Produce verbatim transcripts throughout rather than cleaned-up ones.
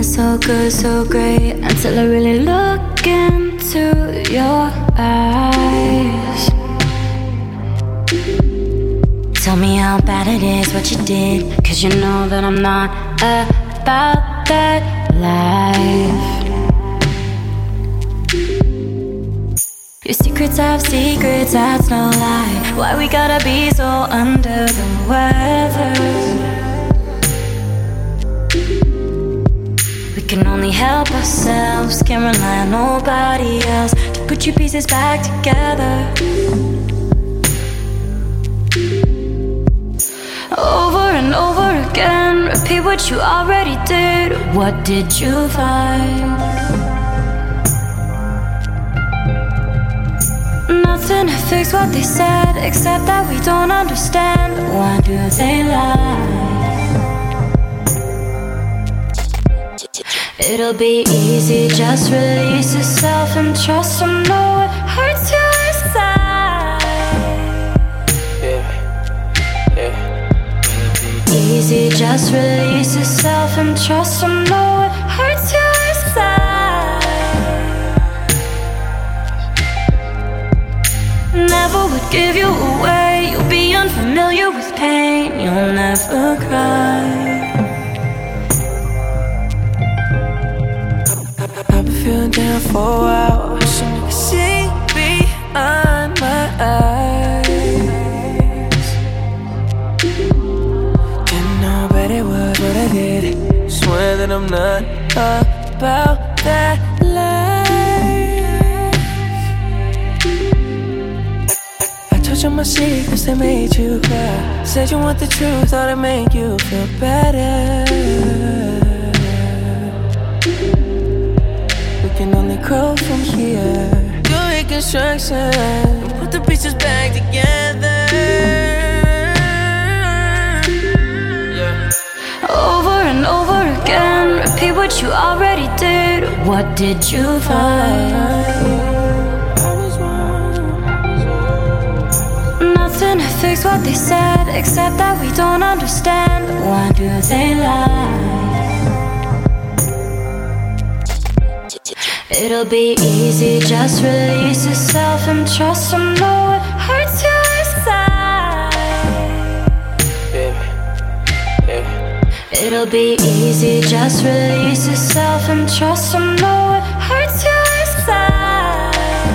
Feeling so good, so great, until I really look into your eyes. Tell me how bad it is what you did, cause you know that I'm not about that life. Your secrets have secrets, that's no lie. Why we gotta be so under the weather? We can only help ourselves, can't rely on nobody else to put your pieces back together. Over and over again, repeat what you already did. What did you find? Nothing to fix what they said, except that we don't understand. Why do they lie? It'll be easy, just release yourself and trust them. Know it hurts you inside. Yeah, yeah. Easy, just release yourself and trust them. Know it hurts you inside. Never would give you away. You'll be unfamiliar with pain. You'll never cry. I've been feeling down for a while. Wishing you could see behind my eyes. Didn't know, but it was what I did. Swear that I'm not about that life. I told you my secrets that made you cry. Said you want the truth, thought it'd make you feel better. Can only grow from here. Do reconstruction, put the pieces back together. Yeah. Over and over again, repeat what you already did. What did you find? I was wrong. Nothing to fix what they said, except that we don't understand. Why do they lie? It'll be easy, just release yourself and trust them. Know it hurts you inside. Yeah, yeah. It'll be easy, just release yourself and trust them. Know it hurts you inside.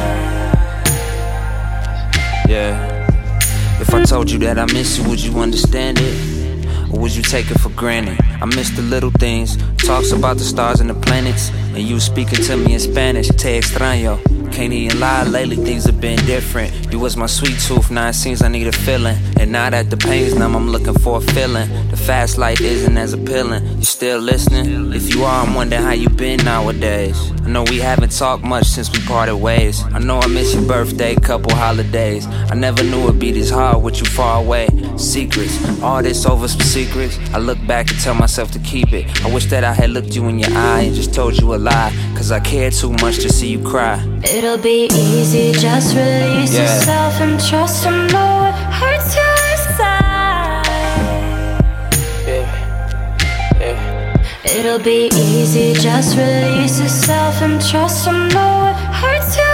Yeah. If I told you that I miss you, would you understand it? Or would you take it for granted? I miss the little things, talks about the stars and the planets, and you speaking to me in Spanish. Te extraño. Can't even lie, lately things have been different. You was my sweet tooth, now it seems I need a feeling. And now that the pain's numb, I'm looking for a feeling. The fast life isn't as appealing. You still listening? If you are, I'm wondering how you been nowadays. I know we haven't talked much since we parted ways. I know I miss your birthday, couple holidays. I never knew it'd be this hard with you far away. Secrets, all this over some secrets. I look back and tell myself to keep it. I wish that I had looked you in your eye and just told you a lie, cause I care too much to see you cry. It'll be easy, just release Yeah. yourself and trust them. Know it hurts you inside. Yeah, yeah. It'll be easy, just release yourself and trust them. Know it hurts you